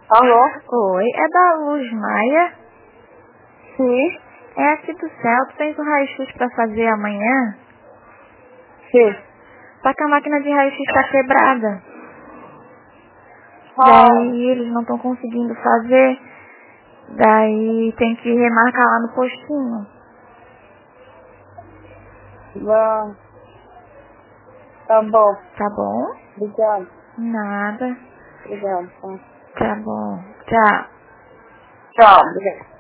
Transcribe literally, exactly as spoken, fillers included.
Alô? Oi, é da Luz Maia? Sim. É aqui do céu, tu tens o raio-x pra fazer amanhã? Sim. Só que a máquina de raio-x tá quebrada. Ah, Daí eles não estão conseguindo fazer. Daí tem que remarcar lá no postinho. não. Tá bom. Tá bom? Obrigado. Nada. Obrigado. Tá. Tá bom. Tchau. Tchau. Obrigado.